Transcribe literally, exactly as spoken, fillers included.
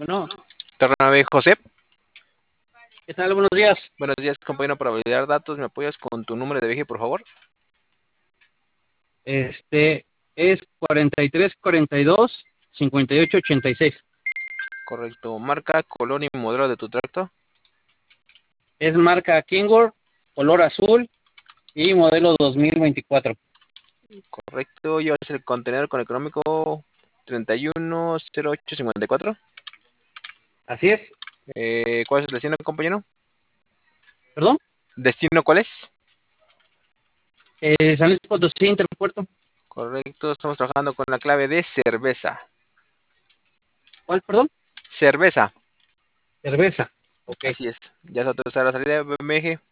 Bueno, Tornave José. ¿qué tal? Buenos días. Buenos días, compañero. Para validar datos, ¿me apoyas con tu número de viaje, por favor? Este es cuarenta y tres cuarenta y dos cincuenta y ocho ochenta y seis. Correcto. Marca, color y modelo de tu tracto. Es marca Kingworth, color azul y modelo dos mil veinticuatro. Correcto. Llevas el contenedor con económico treinta y uno cero ocho cincuenta y cuatro. Así es. Eh, ¿Cuál es el destino, compañero? ¿Perdón? ¿Destino cuál es? Eh, San Luis Potosí, Interpuerto. Correcto. Estamos trabajando con la clave de cerveza. ¿Cuál, perdón? Cerveza. Cerveza. Ok. Así es. Ya se autorizará la salida de B M G.